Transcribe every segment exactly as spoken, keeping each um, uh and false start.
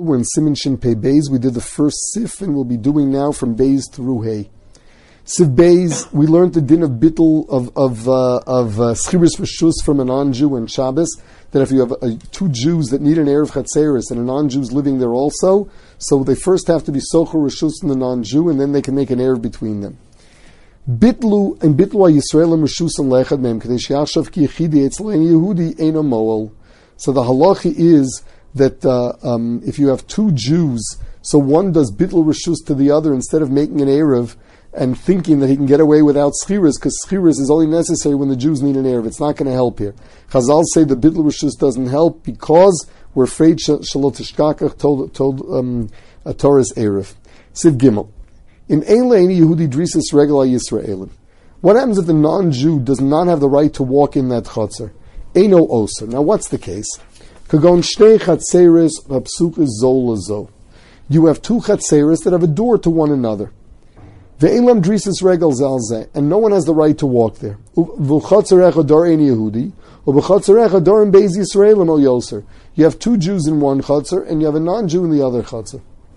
We're in Siman Shin Pei Beis. We did the first Sif, and we'll be doing now from Beis through Hay. Sif Beis, we learned the din of bittul of of uh, of schiris reshus from a non-Jew and Shabbos. That if you have uh, two Jews that need an erev chatzeris and a non-Jew's living there also, so they first have to be socher reshus from the non-Jew, and then they can make an erev between them. Bitlu and bitlu Yisraelim reshus and lechad mem kadesh yashav ki yechidi etzlein Yehudi eino moel. So the halachi is that uh, um, if you have two Jews, so one does bitl reshus to the other instead of making an erev and thinking that he can get away without schiras, because schiras is only necessary when the Jews need an erev. It's not going to help here. Chazal say the bitl reshus doesn't help because we're afraid shalot tishkakach told told um, a Torah's erev. Siv Gimel. In Ein Le'eni Yehudi Drisis Regla Yisraelim. What happens if the non-Jew does not have the right to walk in that chutzner? Eino oser. Now what's the case? Kagon shtei chatzeres hapsuch zol lazo. You have two chatzeres that have a door to one another. Ve'elam drisis regel zalzeh, and no one has the right to walk there. V'chatzerecha dor ein Yehudi, u'v'chatzerecha dor in Beis Yisraelim o yoser. You have two Jews in one chatzer, and you have a non-Jew in the other chatzer.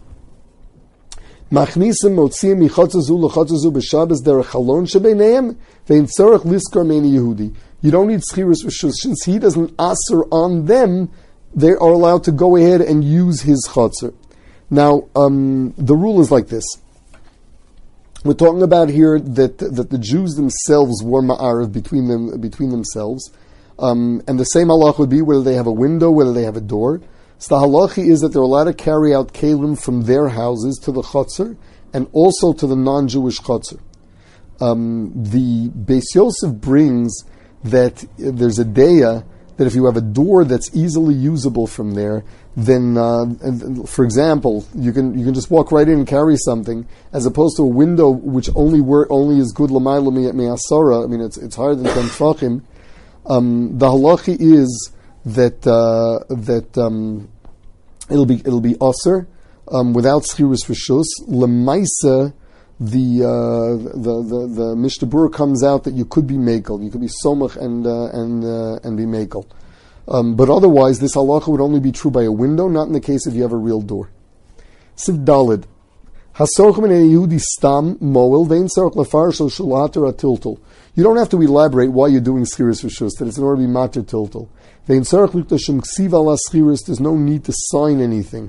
Machnisim motziim michatzazu l'chatzazu b'Shabbos derech halon shebeineim ve'in tzorech liskar mein Yehudi. You don't need schiris reshus. Since he doesn't aser on them, they are allowed to go ahead and use his chatzar. Now, um, the rule is like this. We're talking about here that that the Jews themselves were ma'arav between them between themselves, um, and the same halach would be whether they have a window, whether they have a door. So the halachi is that they're allowed to carry out kalim from their houses to the chatzar and also to the non-Jewish chatzar. Um, the Beis Yosef brings that there's a deya that if you have a door that's easily usable from there, then, uh, for example, you can you can just walk right in and carry something, as opposed to a window which only work, only is good l'mayla mi'asara. I mean, it's it's higher than ten tefachim. Um, the halachi is that uh, that um, it'll be it'll be aser um, without schiris reshus lemaisa. The, uh, the the the Mishnah Berurah comes out that you could be mekel, you could be somach and uh, and uh, and be mekel, um, but otherwise this halacha would only be true by a window, not in the case if you have a real door. Siv Dalid, hasorchim in Yehudi stam moel vein sarach lefarshel shulater atiltul. You don't have to elaborate why you're doing schiris reshus, that it's in order to be mater tiltul. Vein sarach liktashim ksiv ala schiris. There's no need to sign anything.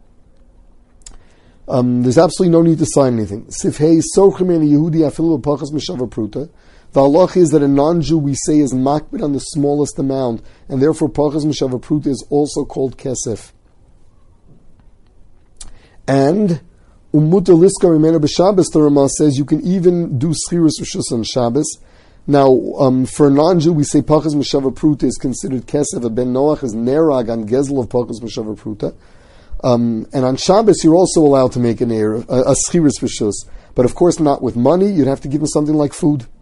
Um, there's absolutely no need to sign anything. Sifhei sorchim and Yehudi afilu pachas mishava pruta. The halach is that a non-Jew we say is makbid on the smallest amount, and therefore pachas mishava pruta is also called kesef. And umuta liskar imena b'Shabbos, the Ramah says you can even do schiris reshus on Shabbos. Now, um, for a non-Jew we say pachas mishava pruta is considered kesef. A ben Noach is nerag on gezel of pachas mishava pruta. Um, and on Shabbos, you're also allowed to make an erev, a, a schiris reshus, but of course not with money. You'd have to give him something like food.